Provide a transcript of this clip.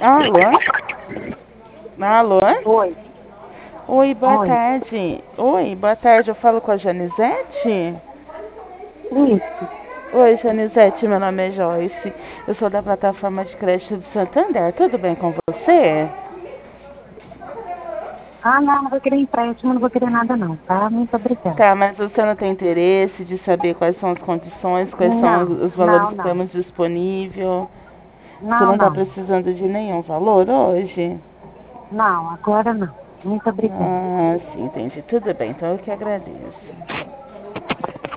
Alô? Alô? Oi, Oi, boa oi. tarde. Oi, boa tarde. Eu falo com a Janizete? Isso. Oi, Janizete, meu nome é Joyce. Eu sou da plataforma de crédito de Santander. Tudo bem com você? Ah, não vou querer empréstimo, não vou querer nada não, tá? Muito obrigada. Tá, mas você não tem interesse de saber quais são as condições, quais são Não, os valores não, que não. temos disponível? Você Não, não está não. precisando de nenhum valor hoje? Não, agora não. Muito obrigada. Ah, sim, entendi. Tudo bem, então eu que agradeço.